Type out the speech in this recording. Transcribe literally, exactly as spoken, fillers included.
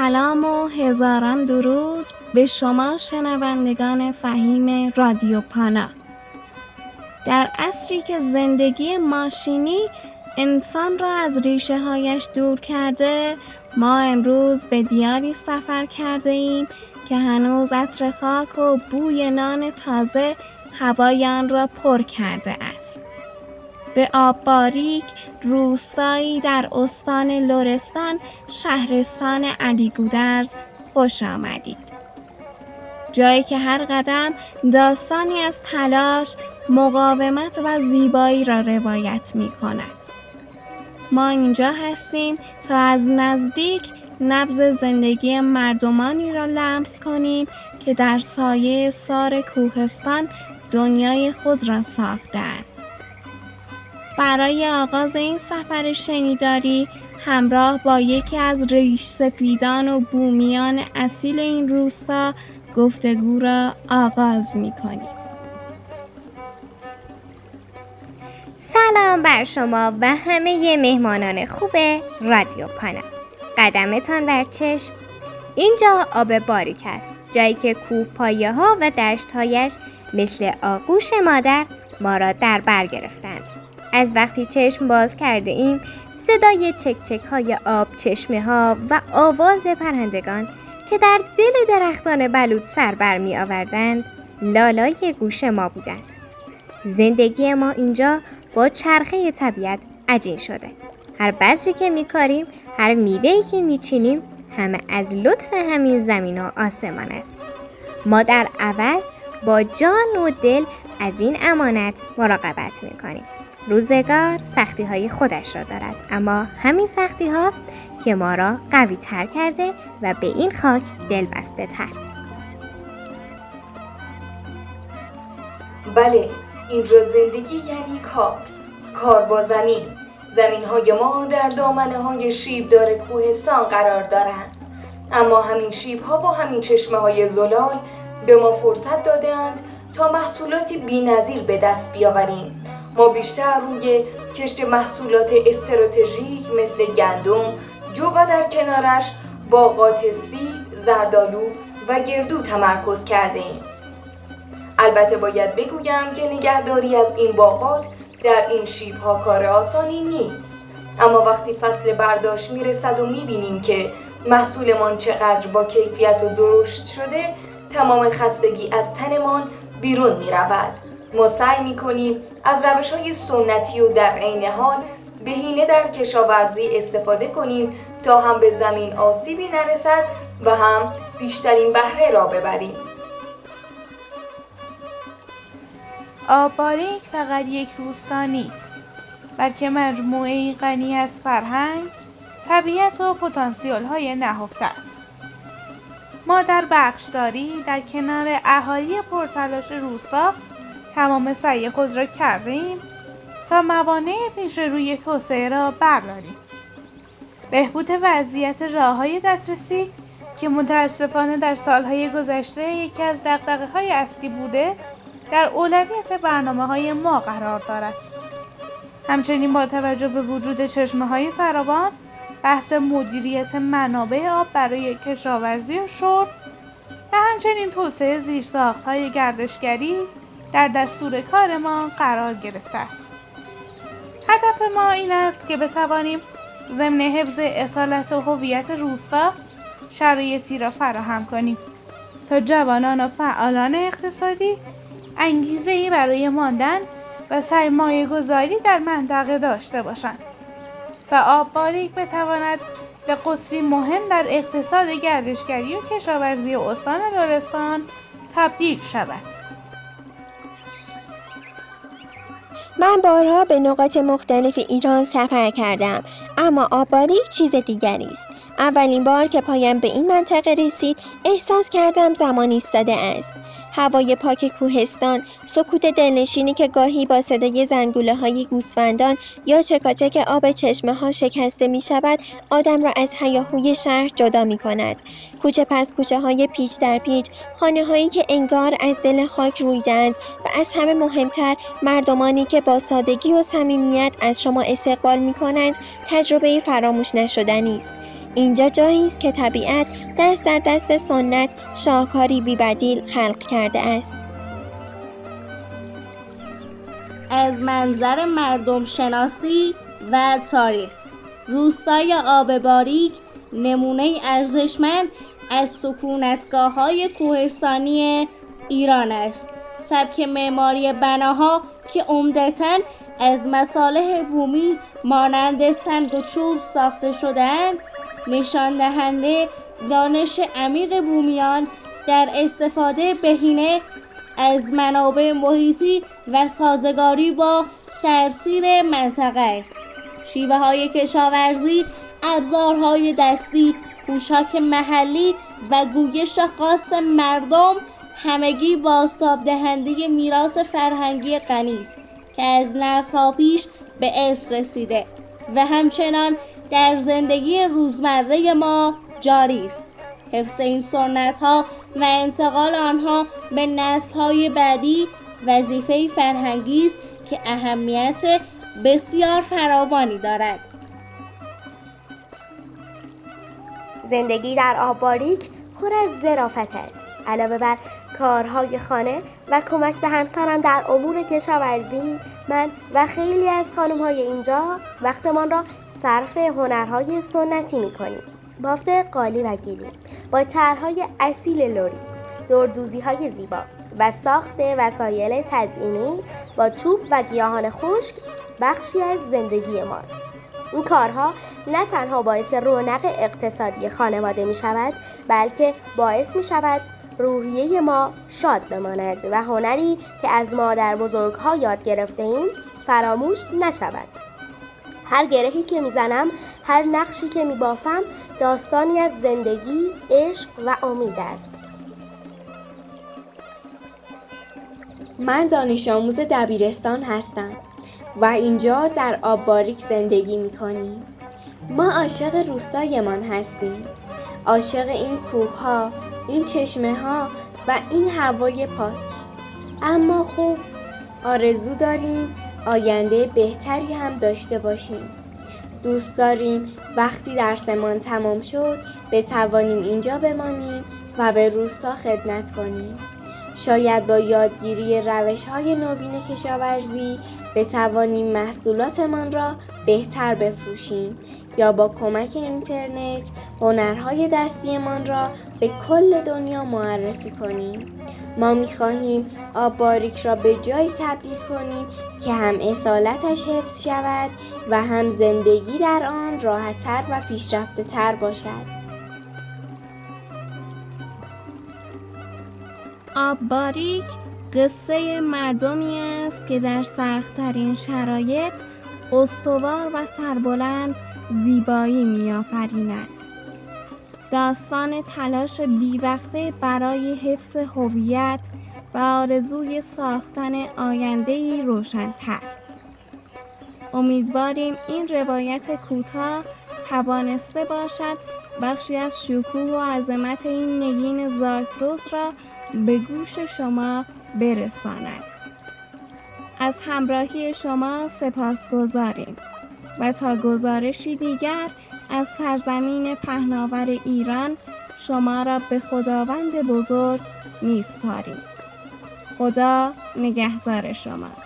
سلام و هزاران درود به شما شنوندگان فهیم رادیو پانا. در عصری که زندگی ماشینی انسان را از ریشه هایش دور کرده، ما امروز به دیاری سفر کرده ایم که هنوز عطر خاک و بوی نان تازه هوای آن را پر کرده است. به آب باریک، روستایی در استان لرستان، شهرستان علی گودرز خوش آمدید. جایی که هر قدم داستانی از تلاش، مقاومت و زیبایی را روایت می کند. ما اینجا هستیم تا از نزدیک نبض زندگی مردمانی را لمس کنیم که در سایه سار کوهستان دنیای خود را ساختند. برای آغاز این سفر شنیداری همراه با یکی از ریش سفیدان و بومیان اصیل این روستا گفتگو را آغاز می کنیم. سلام بر شما و همه مهمانان خوب رادیو پانا. قدمتان بر چشم. اینجا آب باریک است، جایی که کوه پایه ها و دشت هایش مثل آغوش مادر ما را در بر گرفتند. از وقتی چشم باز کرده ایم، صدای چک چک های آب چشمه ها و آواز پرندگان که در دل درختان بلوط سر بر می آوردند لالای گوش ما بودند. زندگی ما اینجا با چرخه طبیعت عجین شده. هر بذری که می کاریم، هر میوه‌ای که می چینیم، همه از لطف همین زمین و آسمان است. ما در عوض با جان و دل از این امانت مراقبت می کنیم. روزگار سختی های خودش را دارد، اما همین سختی هاست که ما را قوی تر کرده و به این خاک دل بسته تر. بله، اینجا زندگی یعنی کار کار با زمین. زمین های ما در دامنه های شیبدار کوهستان قرار دارند، اما همین شیب ها و همین چشمه های زلال به ما فرصت دادند تا محصولاتی بی‌نظیر به دست بیاوریم. ما بیشتر روی کشت محصولات استراتژیک مثل گندم، جو و در کنارش باغات سیب، زردآلو و گردو تمرکز کرده ایم. البته باید بگویم که نگهداری از این باغات در این شیب‌ها کار آسانی نیست، اما وقتی فصل برداشت میرسد و میبینیم که محصولمان چقدر با کیفیت و درشت شده، تمام خستگی از تنمان بیرون میرود. ما سعی میکنیم از روش‌های سنتی و در عین حال بهینه در کشاورزی استفاده کنیم تا هم به زمین آسیبی نرسد و هم بیشترین بهره را ببریم. آب باریک فقط یک روستا نیست، بلکه مجموعه‌ای غنی از فرهنگ، طبیعت و پتانسیل‌های نهفته است. ما در بخشداری در کنار اهالی پرتلاش روستا تمام سعی خود را کردیم تا موانع پیش روی توسعه را برداریم. بهبود وضعیت راه‌های دسترسی که متاسفانه در سالهای گذشته یکی از دغدغه‌های اصلی بوده، در اولویت برنامه‌های ما قرار دارد. همچنین با توجه به وجود چشمه‌های فراوان، بحث مدیریت منابع آب برای کشاورزی و شرب و همچنین توسعه زیرساخت‌های گردشگری در دستور کار ما قرار گرفته است. هدف ما این است که بتوانیم ضمن حفظ اصالت و هویت روستا شرایطی را فراهم کنیم تا جوانان و فعالان اقتصادی انگیزه‌ای برای ماندن و سرمایه گذاری در منطقه داشته باشند و آب باریک بتواند به قطبی مهم در اقتصاد گردشگری و کشاورزی استان لرستان تبدیل شود. من بارها به نقاط مختلف ایران سفر کردم، اما آب باریک چیز دیگری است. اولین بار که پایم به این منطقه رسید، احساس کردم زمان ایستاده است. هوای پاک کوهستان، سکوت دلنشینی که گاهی با صدای زنگوله های گوسفندان یا چکاچک آب چشمه ها شکسته می شود، آدم را از هیاهوی شهر جدا می کند. کوچه پس کوچه های پیچ در پیچ، خانه هایی که انگار از دل خاک رویدند و از همه مهمتر مردمانی که با سادگی و صمیمیت از شما استقبال می کنند، تجربه فراموش نشدنی است. اینجا جایی است که طبیعت دست در دست سنت شاهکاری بی‌بدیل خلق کرده است. از منظر مردم شناسی و تاریخ، روستای آب باریک نمونه ارزشمند از سکونتگاه‌های کوهستانی ایران است. سبک معماری بناها که عمدتاً از مصالح بومی مانند سنگ و چوب ساخته شده‌اند، نشان دهنده دانش عمیق بومیان در استفاده بهینه از منابع محیطی و سازگاری با سراسر منطقه است. شیوه های کشاورزی، ابزارهای دستی، پوشاک محلی و گویش خاص مردم همگی بازتاب دهنده میراث فرهنگی غنی است که از نسل‌ها پیش به ارث رسیده و همچنان در زندگی روزمره ما جاری است. حفظ این سنت‌ها و انتقال آنها به نسل‌های بعدی وظیفه فرهنگی است که اهمیت بسیار فراوانی دارد. زندگی در آب باریک پر از ظرافت است. علاوه بر کارهای خانه و کمک به همسرم در امور کشاورزی، من و خیلی از خانم‌های اینجا وقتمان را صرف هنرهای سنتی می‌کنیم. بافت قالی و گیلی با طرح‌های اصیل لری، دوردوزی‌های زیبا و ساخت وسایل تزئینی با چوب و گیاهان خشک بخشی از زندگی ماست. این کارها نه تنها باعث رونق اقتصادی خانواده می شود، بلکه باعث می شود روحیه ما شاد بماند و هنری که از مادر بزرگها یاد گرفته ایم فراموش نشود. هر گرهی که می زنم، هر نقشی که می بافم داستانی از زندگی، عشق و امید است. من دانش آموز دبیرستان هستم و اینجا در آب باریک زندگی می‌کنیم. ما عاشق روستایمان هستیم، عاشق این کوه‌ها، این چشمه‌ها و این هوای پاک. اما خوب آرزو داریم آینده بهتری هم داشته باشیم. دوست داریم وقتی درسمان تمام شد بتوانیم اینجا بمانیم و به روستا خدمت کنیم. شاید با یادگیری روش‌های نوین کشاورزی بتوانیم محصولاتمان را بهتر بفروشیم یا با کمک اینترنت هنرهای دستیمان را به کل دنیا معرفی کنیم. ما می‌خواهیم آب باریک را به جایی تبدیل کنیم که هم اصالتش حفظ شود و هم زندگی در آن راحت‌تر و پیشرفته‌تر باشد. آب باریک قصه مردمی است که در سخت‌ترین شرایط استوار و سربلند زیبایی می‌آفرینند. داستان تلاش بی‌وقفه برای حفظ هویت و آرزوی ساختن آینده‌ای روشن‌تر. امیدواریم این روایت کوتاه توانسته باشد بخشی از شکوه و عظمت این نگین زاگرس را به گوش شما برساند. از همراهی شما سپاسگزاریم و تا گزارشی دیگر از سرزمین پهناور ایران شما را به خداوند بزرگ میسپاریم. خدا نگهدار شما.